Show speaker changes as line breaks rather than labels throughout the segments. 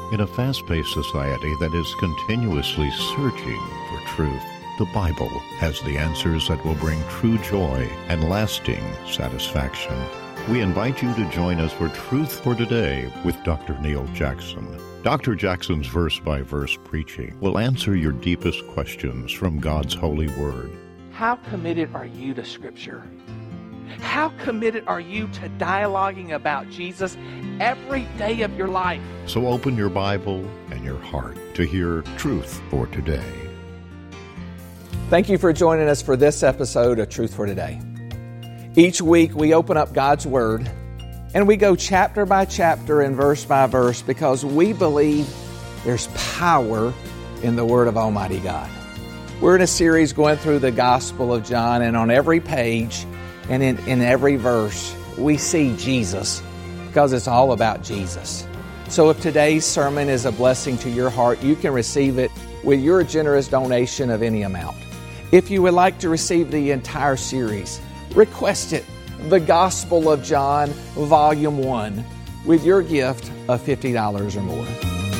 In a fast-paced society that is continuously searching for truth, the Bible has the answers that will bring true joy and lasting satisfaction. We invite you to join us for Truth for Today with Dr. Neil Jackson. Dr. Jackson's verse-by-verse preaching will answer your deepest questions from God's holy word.
How committed are you to Scripture? How committed are you to dialoguing about Jesus every day of your life?
So open your Bible and your heart to hear Truth for Today.
Thank you for joining us for this episode of Truth for Today. Each week we open up God's Word and we go chapter by chapter and verse by verse because we believe there's power in the Word of Almighty God. We're in a series going through the Gospel of John, and on every page and in every verse we see Jesus because it's all about Jesus. So if today's sermon is a blessing to your heart, you can receive it with your generous donation of any amount. If you would like to receive the entire series, request it, The Gospel of John, Volume 1, with your gift of $50 or more.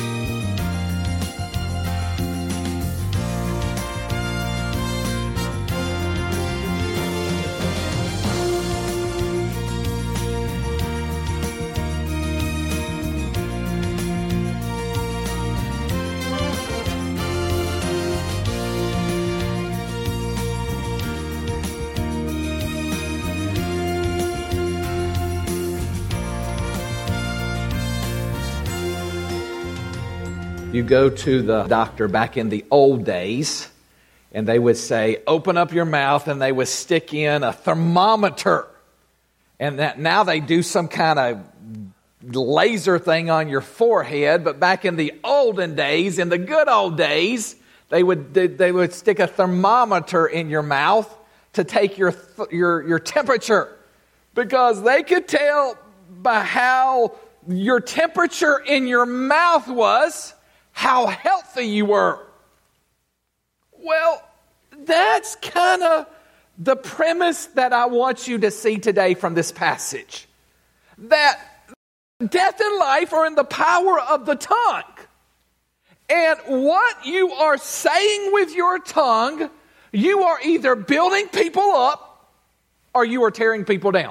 You go to the doctor back in the old days, and they would say, open up your mouth, and they would stick in a thermometer. And that now they do some kind of laser thing on your forehead, but back in the olden days, in the good old days, they would stick a thermometer in your mouth to take your temperature, because they could tell by how your temperature in your mouth was how healthy you were. Well, that's kind of the premise that I want you to see today from this passage. That death and life are in the power of the tongue. And what you are saying with your tongue, you are either building people up or you are tearing people down.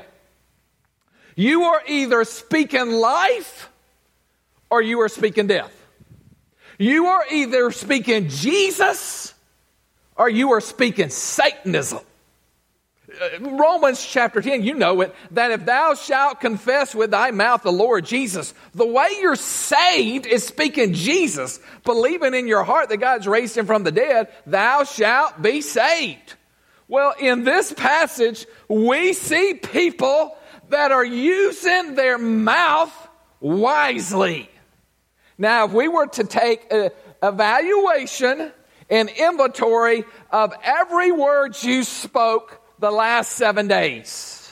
You are either speaking life or you are speaking death. You are either speaking Jesus or you are speaking Satanism. Romans chapter 10, you know it, that if thou shalt confess with thy mouth the Lord Jesus, the way you're saved is speaking Jesus, believing in your heart that God's raised him from the dead, thou shalt be saved. Well, in this passage, we see people that are using their mouth wisely. Now, if we were to take an evaluation and inventory of every word you spoke the last 7 days,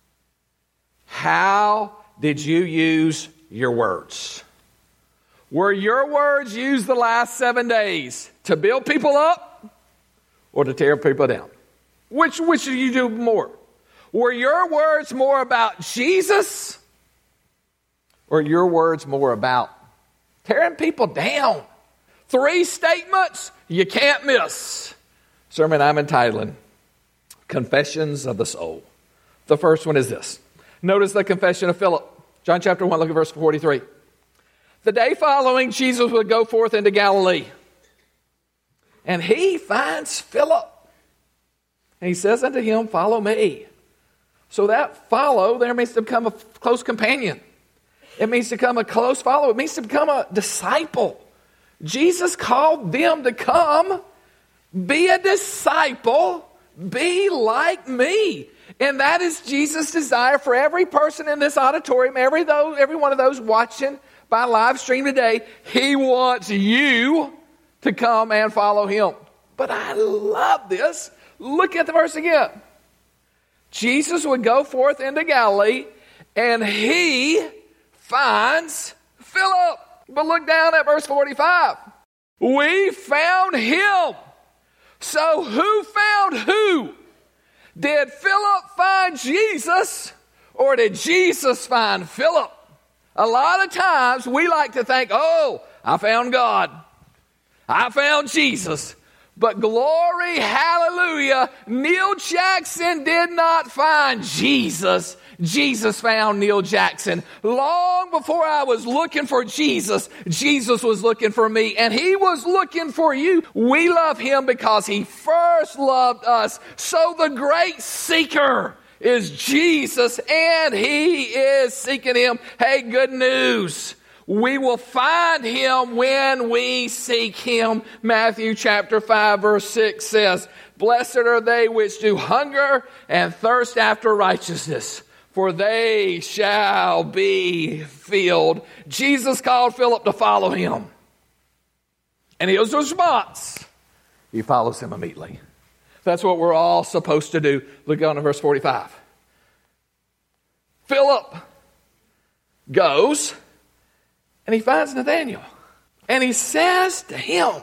how did you use your words? Were your words used the last 7 days to build people up or to tear people down? Which did you do more? Were your words more about Jesus or your words more about tearing people down? 3 statements you can't miss. Sermon I'm entitling Confessions of the Soul. The first one is this. Notice the confession of Philip. John chapter 1, look at verse 43. The day following, Jesus would go forth into Galilee. And he finds Philip. And he says unto him, follow me. So that follow there means to become a close companion. It means to become a close follower. It means to become a disciple. Jesus called them to come, be a disciple, be like me. And that is Jesus' desire for every person in this auditorium, every one of those watching by live stream today. He wants you to come and follow him. But I love this. Look at the verse again. Jesus would go forth into Galilee, and he finds Philip. But look down at verse 45. We found him. So who found who? Did Philip find Jesus, or did Jesus find Philip? A lot of times we like to think, oh, I found God. I found Jesus. But glory, hallelujah, Neil Jackson did not find Jesus. Jesus found Neil Jackson. Long before I was looking for Jesus, Jesus was looking for me, and he was looking for you. We love him because he first loved us. So the great seeker is Jesus, and he is seeking him. Hey, good news. We will find him when we seek him. Matthew chapter 5 verse 6 says, "Blessed are they which do hunger and thirst after righteousness, for they shall be filled." Jesus called Philip to follow him. And his response, he follows him immediately. That's what we're all supposed to do. Look on to verse 45. Philip goes and he finds Nathanael. And he says to him,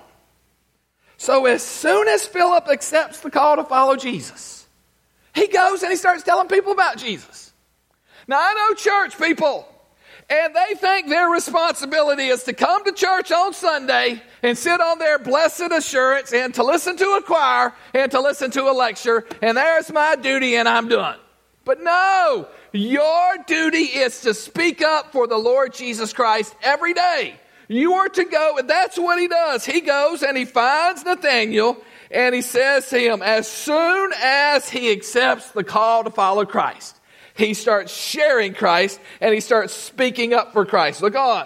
so as soon as Philip accepts the call to follow Jesus, he goes and he starts telling people about Jesus. Now, I know church people, and they think their responsibility is to come to church on Sunday and sit on their blessed assurance and to listen to a choir and to listen to a lecture, and there's my duty and I'm done. But no, your duty is to speak up for the Lord Jesus Christ every day. You are to go, and that's what he does. He goes and he finds Nathanael, and he says to him, as soon as he accepts the call to follow Christ, he starts sharing Christ, and he starts speaking up for Christ. Look on.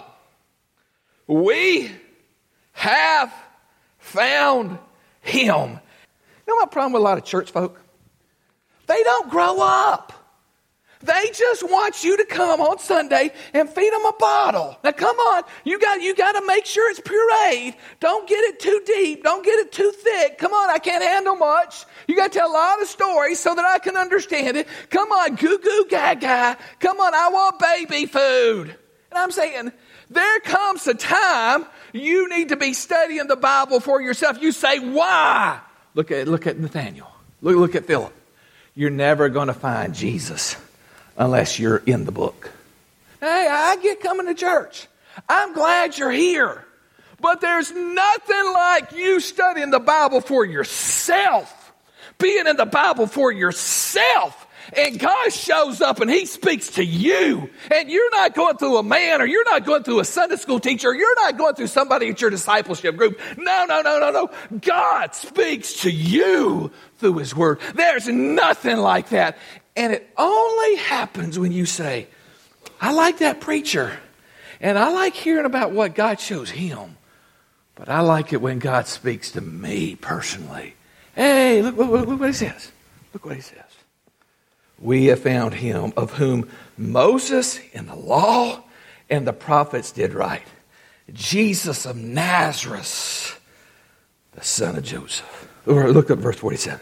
We have found him. You know my problem with a lot of church folk? They don't grow up. They just want you to come on Sunday and feed them a bottle. Now come on, you got to make sure it's pureed. Don't get it too deep. Don't get it too thick. Come on, I can't handle much. You got to tell a lot of stories so that I can understand it. Come on, goo goo gaga. Come on, I want baby food. And I'm saying, there comes a time you need to be studying the Bible for yourself. You say, why? Look at Nathanael. Look at Philip. You're never going to find Jesus unless you're in the book. Hey, I get coming to church. I'm glad you're here. But there's nothing like you studying the Bible for yourself. Being in the Bible for yourself. And God shows up and he speaks to you. And you're not going through a man, or you're not going through a Sunday school teacher, or you're not going through somebody at your discipleship group. No. God speaks to you through his word. There's nothing like that. And it only happens when you say, I like that preacher. And I like hearing about what God shows him. But I like it when God speaks to me personally. Hey, look what he says. Look what he says. We have found him of whom Moses in the law and the prophets did write. Jesus of Nazareth, the son of Joseph. Look at verse 47.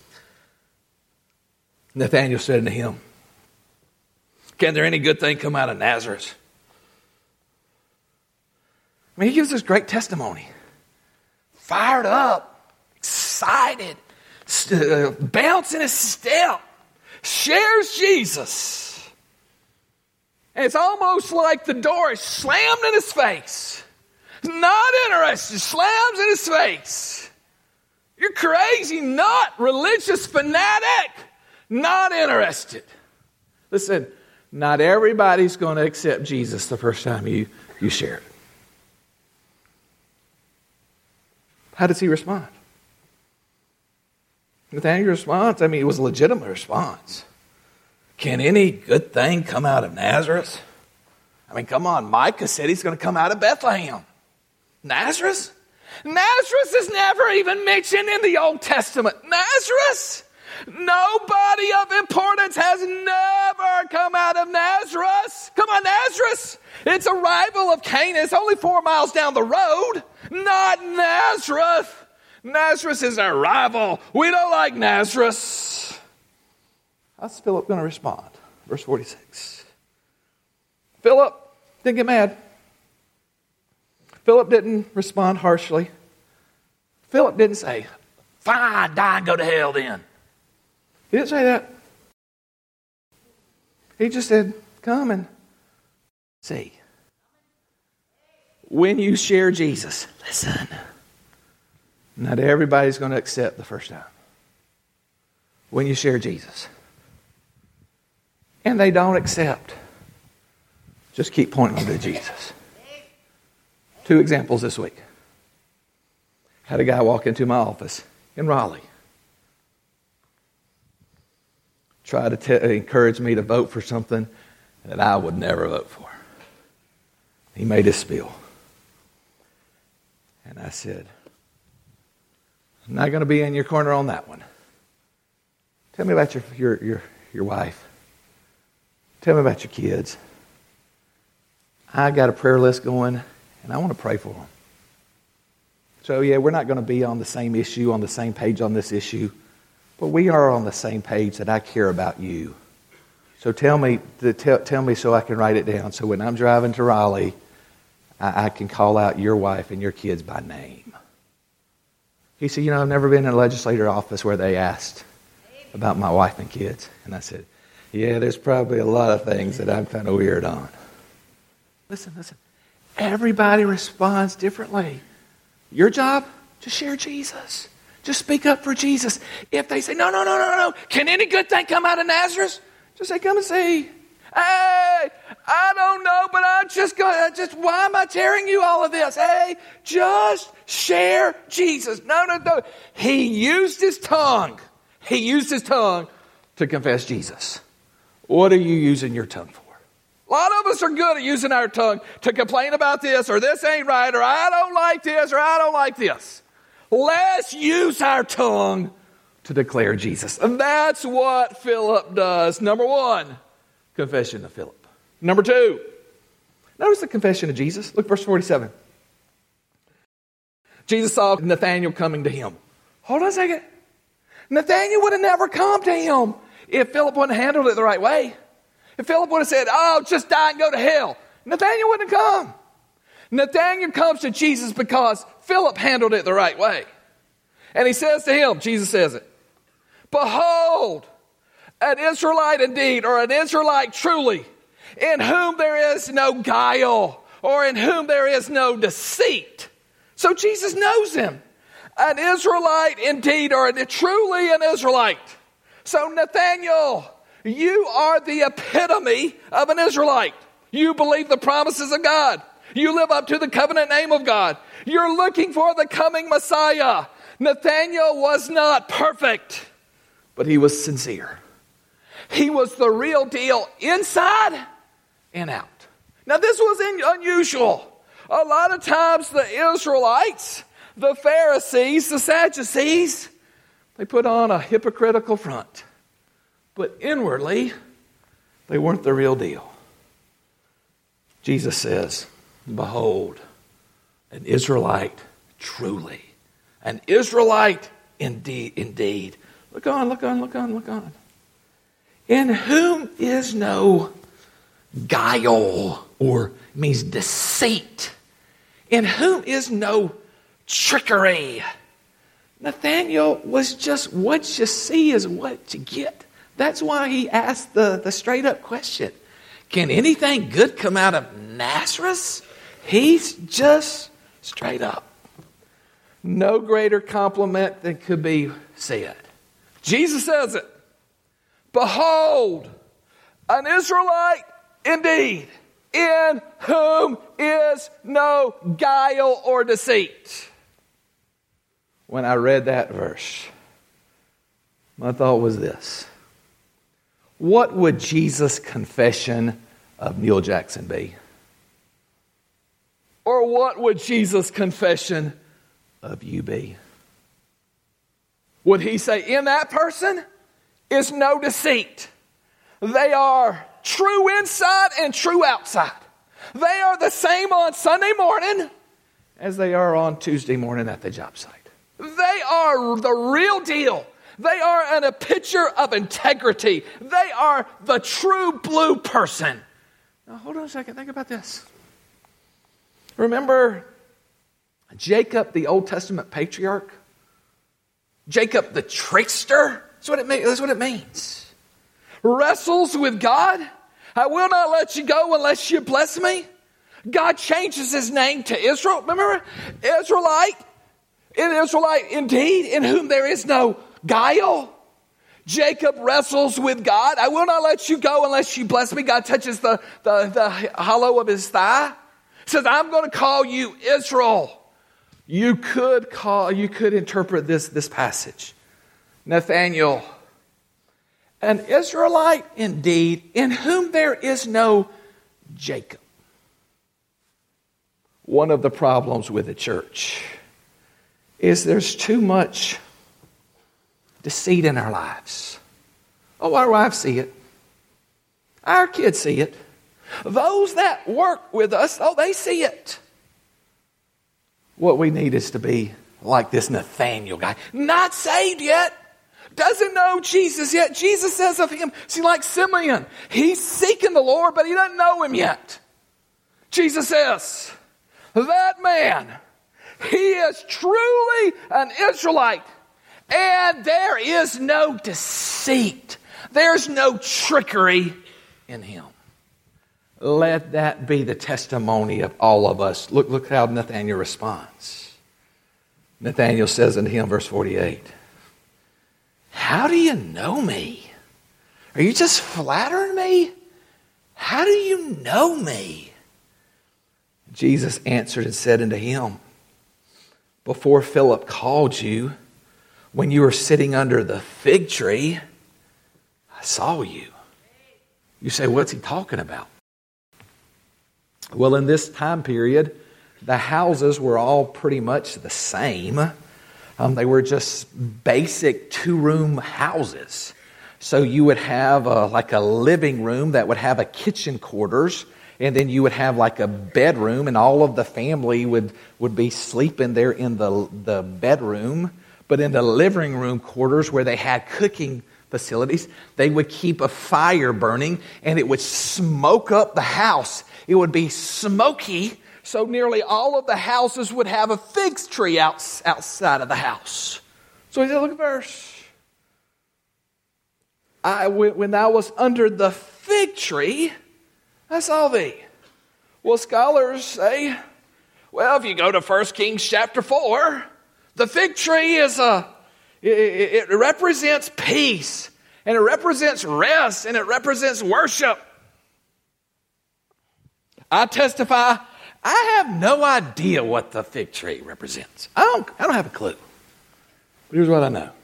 Nathanael said unto him, can there any good thing come out of Nazareth? I mean, he gives this great testimony. Fired up, excited, bouncing his step. Shares Jesus. And it's almost like the door is slammed in his face. Not interested. Slams in his face. You're crazy, not religious fanatic. Not interested. Listen, not everybody's going to accept Jesus the first time you share it. How does he respond? Nathanael's response, it was a legitimate response. Can any good thing come out of Nazareth? Come on, Micah said he's going to come out of Bethlehem. Nazareth? Nazareth is never even mentioned in the Old Testament. Nazareth? Nobody of importance has never come out of Nazareth. Come on, Nazareth. It's a rival of Cana. It's only 4 miles down the road. Not Nazareth. Nazareth is our rival. We don't like Nazareth. How's Philip going to respond? Verse 46. Philip didn't get mad. Philip didn't respond harshly. Philip didn't say, fine, die and go to hell then. He didn't say that. He just said, come and see. when you share Jesus, listen, not everybody's going to accept the first time. When you share Jesus, and they don't accept, just keep pointing them to Jesus. 2 examples this week. Had a guy walk into my office in Raleigh. Try to encourage me to vote for something that I would never vote for. He made his spiel. And I said, I'm not going to be in your corner on that one. Tell me about your wife. Tell me about your kids. I got a prayer list going, and I want to pray for them. So yeah, we're not going to be on the same issue, on the same page on this issue, but we are on the same page that I care about you. So tell me so I can write it down. So when I'm driving to Raleigh, I can call out your wife and your kids by name. He said, I've never been in a legislator office where they asked about my wife and kids. And I said, yeah, there's probably a lot of things that I'm kind of weird on. Listen. Everybody responds differently. Your job, just share Jesus. Just speak up for Jesus. If they say, no, can any good thing come out of Nazareth? Just say, come and see. Hey, I don't know, but I'm just going to, why am I telling you all of this? Hey, just share Jesus. No. He used his tongue. To confess Jesus. What are you using your tongue for? A lot of us are good at using our tongue to complain about this, or this ain't right, or I don't like this, or I don't like this. Let's use our tongue to declare Jesus. And that's what Philip does. Number 1, confession of Philip. Number 2, notice the confession of Jesus. Look, verse 47. Jesus saw Nathanael coming to him. Hold on a second. Nathanael would have never come to him if Philip wouldn't have handled it the right way. If Philip would have said, just die and go to hell, Nathanael wouldn't have come. Nathanael comes to Jesus because Philip handled it the right way. And he says to him, Jesus says it, behold, an Israelite indeed, or an Israelite truly, in whom there is no guile, or in whom there is no deceit. So Jesus knows him. An Israelite indeed, or truly an Israelite. So Nathanael, you are the epitome of an Israelite. You believe the promises of God. You live up to the covenant name of God. You're looking for the coming Messiah. Nathanael was not perfect, but he was sincere. He was the real deal inside and out. Now this was unusual. A lot of times the Israelites, the Pharisees, the Sadducees, they put on a hypocritical front. But inwardly, they weren't the real deal. Jesus says, behold, an Israelite truly. An Israelite indeed. Look on. In whom is no guile, or means deceit. In whom is no trickery. Nathanael was just what you see is what you get. That's why he asked the straight up question. Can anything good come out of Nazareth? He's just straight up. No greater compliment than could be said. Jesus says it. Behold, an Israelite indeed, in whom is no guile or deceit. When I read that verse, my thought was this. What would Jesus' confession of Neil Jackson be? Or what would Jesus' confession of you be? Would he say, in that person is no deceit. They are true inside and true outside. They are the same on Sunday morning as they are on Tuesday morning at the job site. They are the real deal. They are a picture of integrity. They are the true blue person. Now, hold on a second. Think about this. Remember Jacob, the Old Testament patriarch? Jacob, the trickster? That's what it means. Wrestles with God. I will not let you go unless you bless me.
God changes his name to Israel. Remember, Israelite indeed, in whom there is no guile. Jacob wrestles with God. I will not let you go unless you bless me. God touches the hollow of his thigh. Says, I'm going to call you Israel. You could interpret this passage. Nathanael, an Israelite indeed, in whom there is no Jacob. One of the problems with the church is there's too much deceit in our lives. Oh, our wives see it. Our kids see it. Those that work with us, they see it. What we need is to be like this Nathanael guy. Not saved yet. Doesn't know Jesus yet. Jesus says of him, see, like Simeon, he's seeking the Lord, but he doesn't know him yet. Jesus says, that man, he is truly an Israelite. And there is no deceit. There's no trickery in him. Let that be the testimony of all of us. Look how Nathanael responds. Nathanael says unto him, verse 48, how do you know me? Are you just flattering me? How do you know me? Jesus answered and said unto him, before Philip called you, when you were sitting under the fig tree, I saw you. You say, what's he talking about? Well, in this time period, the houses were all pretty much the same. They were just basic two-room houses. So you would have like a living room that would have a kitchen quarters, and then you would have like a bedroom, and all of the family would be sleeping there in the bedroom. But in the living room quarters where they had cooking facilities, they would keep a fire burning, and it would smoke up the house. It would be smoky, so nearly all of the houses would have a fig tree outside of the house. So he said, look at verse. When thou was under the fig tree, I saw thee. Well, scholars say, well, if you go to 1 Kings chapter 4, the fig tree it represents peace, and it represents rest, and it represents worship. I testify, I have no idea what the fig tree represents. I don't have a clue. But here's what I know.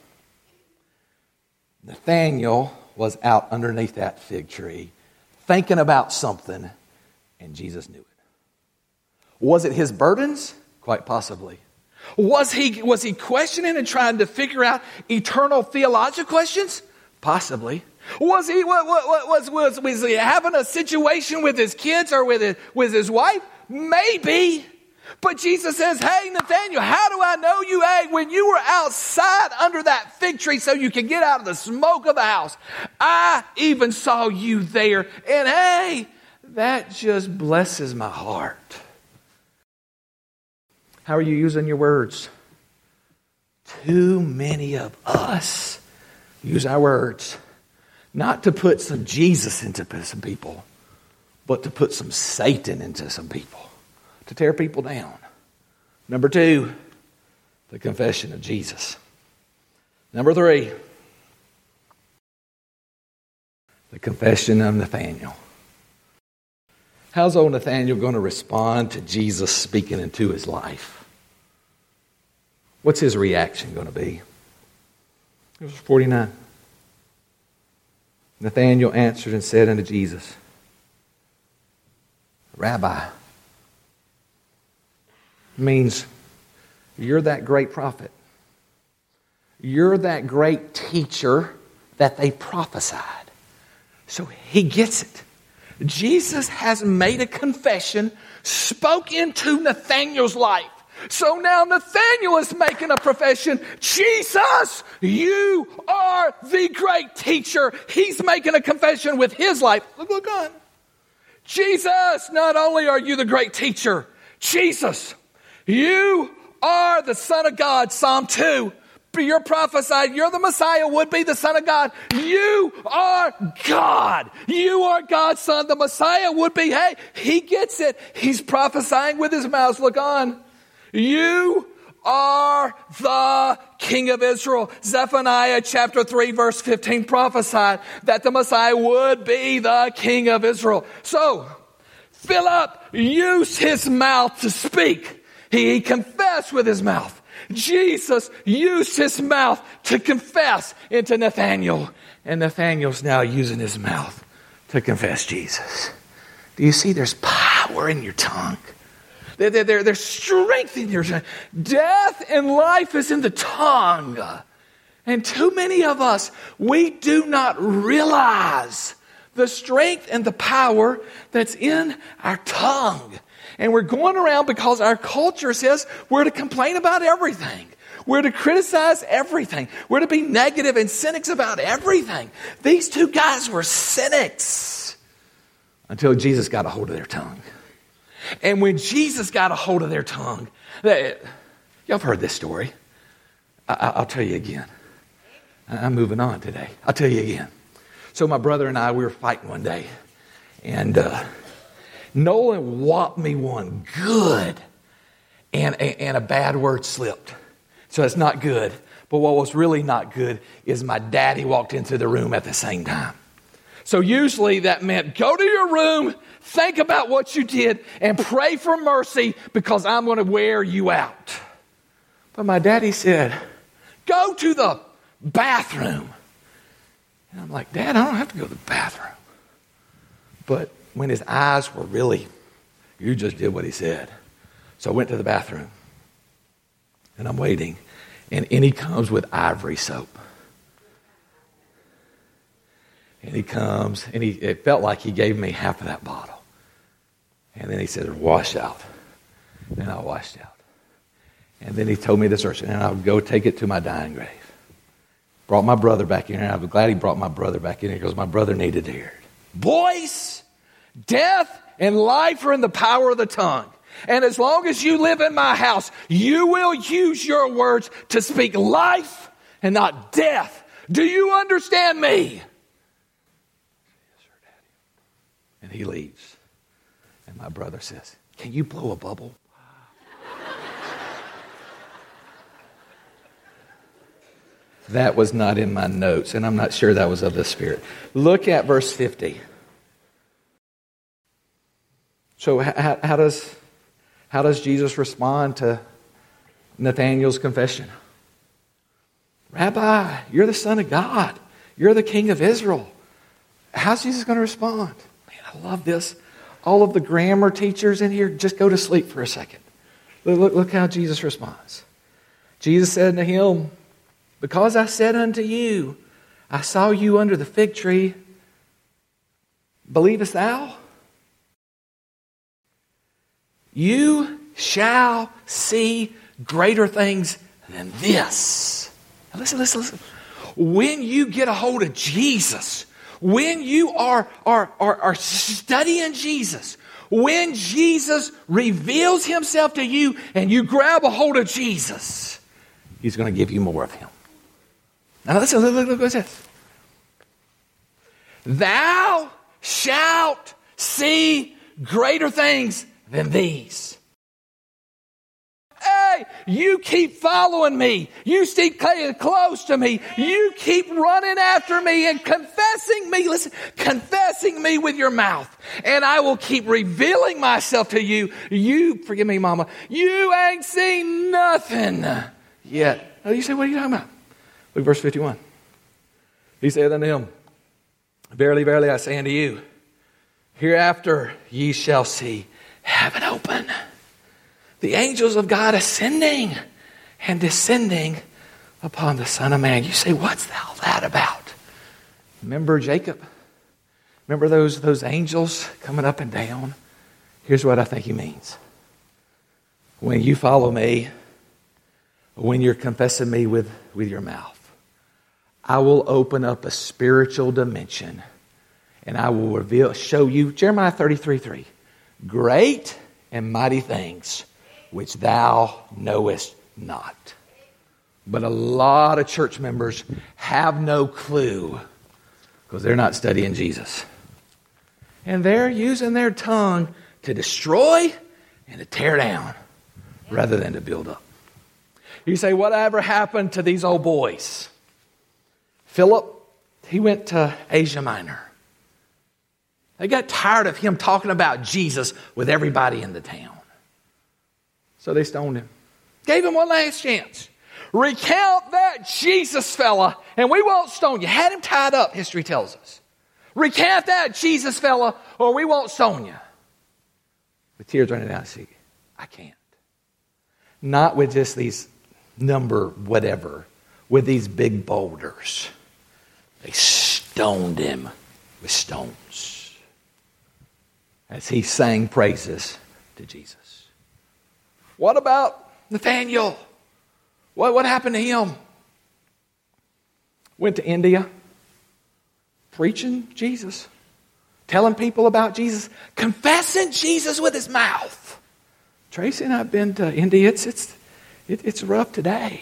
Nathanael was out underneath that fig tree thinking about something, and Jesus knew it. Was it his burdens? Quite possibly. Was he questioning and trying to figure out eternal theological questions? Possibly. Was he having a situation with his kids or with his wife? Maybe. But Jesus says, hey, Nathanael, how do I know you? Hey, when you were outside under that fig tree so you could get out of the smoke of the house, I even saw you there. And hey, that just blesses my heart. How are you using your words? Too many of us use our words not to put some Jesus into some people, but to put some Satan into some people, to tear people down. Number 2, the confession of Jesus. Number 3, the confession of Nathanael. How's old Nathanael going to respond to Jesus speaking into his life? What's his reaction going to be? Verse 49. Nathanael answered and said unto Jesus, Rabbi, means you're that great prophet. You're that great teacher that they prophesied. So he gets it. Jesus has made a confession, spoke into Nathanael's life. So now Nathanael is making a profession. Jesus, you are the great teacher. He's making a confession with his life. Look on. Jesus, not only are you the great teacher, Jesus, you are the Son of God, Psalm 2.
You're prophesied. You're the Messiah, would be the Son of God. You are God. You are God's Son. The Messiah would be. Hey, he gets it. He's prophesying with his mouth. Look on. You are the King of Israel. Zephaniah chapter 3 verse 15 prophesied that the Messiah would be the King of Israel. So, Philip used his mouth to speak. He confessed with his mouth. Jesus used his mouth to confess into Nathanael. And Nathanael's now using his mouth to confess Jesus. Do you see there's power in your tongue? There's strength in your tongue. Death and life is in the tongue. And too many of us, we do not realize the strength and the power that's in our tongue. And we're going around because our culture says we're to complain about everything. We're to criticize everything. We're to be negative and cynics about everything. These two guys were cynics until Jesus got a hold of their tongue. And when Jesus got a hold of their tongue, y'all have heard this story. I'll tell you again. I'm moving on today. I'll tell you again. So my brother and I, we were fighting one day. And Nolan whopped me one good. And a bad word slipped. So it's not good. But what was really not good is my daddy walked into the room at the same time. So usually that meant go to your room, think about what you did, and pray for mercy because I'm going to wear you out. But my daddy said, go to the bathroom. And I'm like, Dad, I don't have to go to the bathroom. But when his eyes were really, you just did what he said. So I went to the bathroom. And I'm waiting. And in he comes with Ivory soap. And he comes, and it felt like he gave me half of that bottle. And then he said, wash out. And I washed out. And then he told me this verse, and I would go take it to my dying grave. Brought my brother back in here, and I'm glad he brought my brother back in here because my brother needed to hear it. Boys, death and life are in the power of the tongue. And as long as you live in my house, you will use your words to speak life and not death. Do you understand me? And he leaves. And my brother says, can you blow a bubble? That was not in my notes, and I'm not sure that was of the Spirit. Look at verse 50. So how does Jesus respond to Nathanael's confession? Rabbi, you're the Son of God. You're the King of Israel. How's Jesus going to respond? I love this. All of the grammar teachers in here, just go to sleep for a second. Look how Jesus responds. Jesus said to him, because I said unto you, I saw you under the fig tree. Believest thou? You shall see greater things than this. Now listen. When you get a hold of Jesus, when you are studying Jesus, when Jesus reveals himself to you and you grab a hold of Jesus, he's going to give you more of him. Now listen, look what it says. Thou shalt see greater things than these. Hey, you keep following me. You keep staying close to me. You keep running after me and confessing me. Listen, confessing me with your mouth. And I will keep revealing myself to you. You, forgive me, Mama, you ain't seen nothing yet. Now you say, what are you talking about? Look, verse 51. He said unto him, verily, verily, I say unto you, hereafter ye shall see heaven open, the angels of God ascending and descending upon the Son of Man. You say, what's all that about? Remember Jacob? Remember those angels coming up and down? Here's what I think he means. When you follow me, when you're confessing me with your mouth, I will open up a spiritual dimension and I will show you, Jeremiah 33:3, great and mighty things which thou knowest not.
But a lot of church members have no clue because they're not studying Jesus. And they're using their tongue to destroy and to tear down rather than to build up. You say, whatever happened to these old boys? Philip, he went to Asia Minor. They got tired of him talking about Jesus with everybody in the town. So they stoned him. Gave him one last chance. Recount that Jesus fella and we won't stone you. Had him tied up, history tells us. Recount that Jesus fella or we won't stone you. With tears running down, see, I can't. Not with just these number whatever, with these big boulders. They stoned him with stones as he sang praises to Jesus. What about Nathaniel? What happened to him? Went to India, preaching Jesus, telling people about Jesus, confessing Jesus with his mouth. Tracy and I have been to India. It's rough today.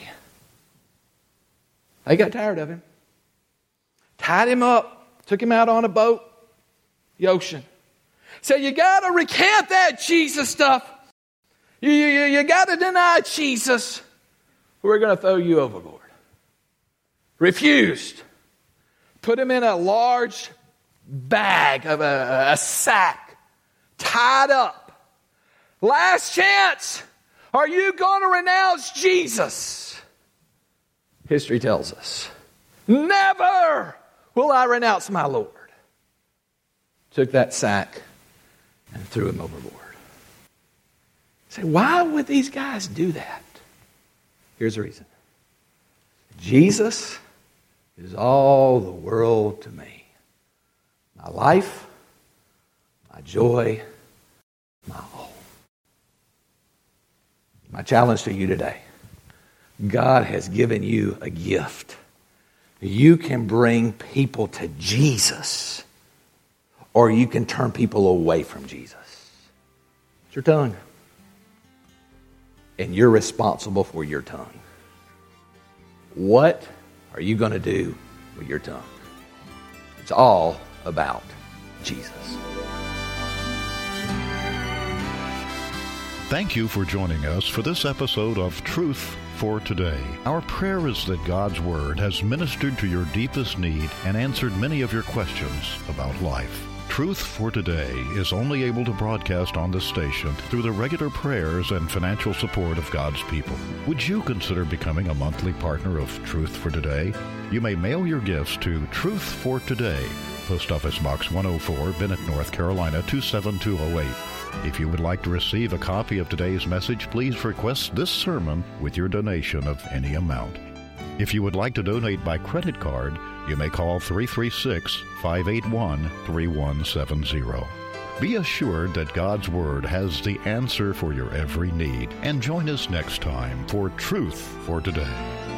They got tired of him. Tied him up, took him out on a boat, the ocean. Said, you got to recant that Jesus stuff. You got to deny Jesus. We're going to throw you overboard. Refused. Put him in a large bag of a sack, tied up. Last chance. Are you going to renounce Jesus? History tells us, never will I renounce my Lord. Took that sack and threw him overboard. Say, why would these guys do that? Here's the reason. Jesus is all the world to me. My life, my joy, my all. My challenge to you today, God has given you a gift. You can bring people to Jesus, or you can turn people away from Jesus. It's your tongue. And you're responsible for your tongue. What are you going to do with your tongue? It's all about Jesus.
Thank you for joining us for this episode of Truth for Today. Our prayer is that God's Word has ministered to your deepest need and answered many of your questions about life. Truth for Today is only able to broadcast on this station through the regular prayers and financial support of God's people. Would you consider becoming a monthly partner of Truth for Today? You may mail your gifts to Truth for Today, Post Office Box 104, Bennett, North Carolina 27208. If you would like to receive a copy of today's message, please request this sermon with your donation of any amount. If you would like to donate by credit card, you may call 336-581-3170. Be assured that God's Word has the answer for your every need. And join us next time for Truth for Today.